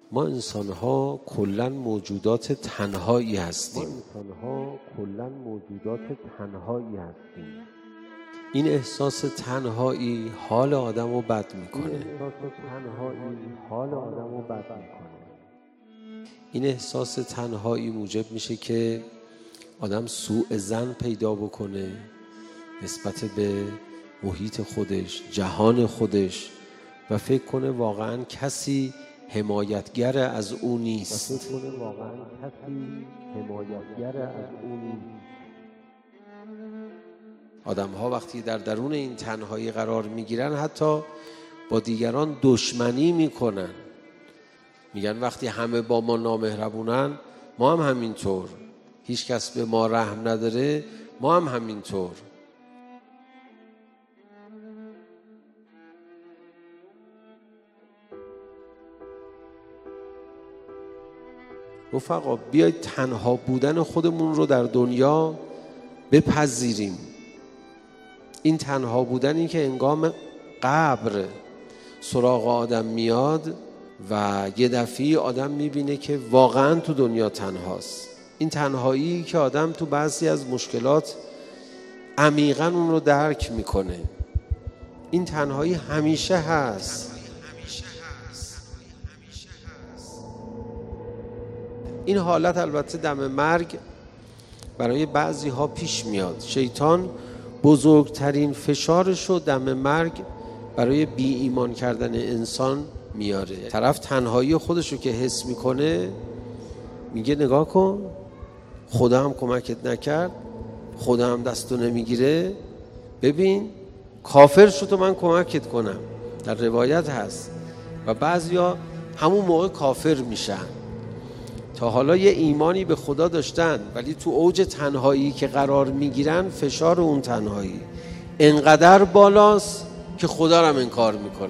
ما انسان‌ها کلاً موجودات تنهایی هستیم. این احساس تنهایی حال آدمو بد میکنه. این احساس تنهایی موجب میشه که آدم سوء ظن پیدا بکنه نسبت به محیط خودش، جهان خودش، و فکر کنه واقعاً کسی حمایتگر از او نیست. آدم‌ها وقتی در درون این تنهایی قرار میگیرن حتی با دیگران دشمنی میکنن. میگن وقتی همه با ما نامهربونن ما هم همینطور، هیچ کس به ما رحم نداره ما هم همینطور. رفقا بیایید تنها بودن خودمون رو در دنیا بپذیریم. این تنها بودنی که انگام قبر سراغ آدم میاد و یه دفعه آدم میبینه که واقعا تو دنیا تنهاست. این تنهایی که آدم تو بعضی از مشکلات عمیقاً اون رو درک میکنه. این تنهایی همیشه هست. این حالت البته دم مرگ برای بعضی ها پیش میاد. شیطان بزرگترین فشارش رو دم مرگ برای بی ایمان کردن انسان میاره. طرف تنهایی خودش رو که حس میکنه میگه نگاه کن، خدا هم کمکت نکرد، خدا هم دستو نمیگیره، ببین کافر شو تو من کمکت کنم. در روایت هست. و بعضیا همون موقع کافر میشن. تا حالا یه ایمانی به خدا داشتن ولی تو اوج تنهایی که قرار میگیرن فشار اون تنهایی انقدر بالاست که خدا رو هم انکار میکنه.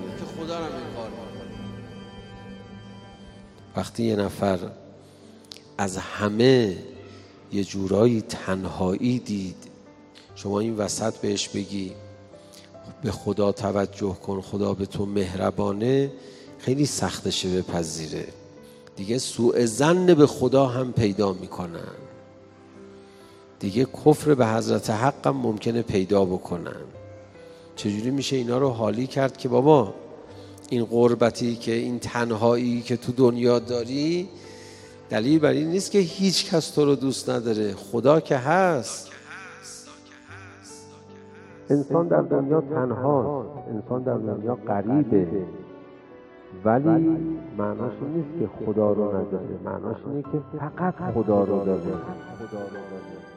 وقتی یه نفر از همه یه جورایی تنهایی دید، شما این وسط بهش بگی به خدا توجه کن، خدا به تو مهربانه، خیلی سختشه بپذیره. دیگه سوء ظن به خدا هم پیدا میکنن. دیگه کفر به حضرت حق هم ممکنه پیدا بکنن. چجوری میشه اینا رو حالی کرد که بابا این غربتی که این تنهایی که تو دنیا داری دلیل بر این نیست که هیچ کس تو رو دوست نداره، خدا که هست. انسان در دنیا تنهاست، انسان در دنیا غریبه، ولی معناش این نیست که خدا رو نداره، معناش اینه که فقط خدا رو داره.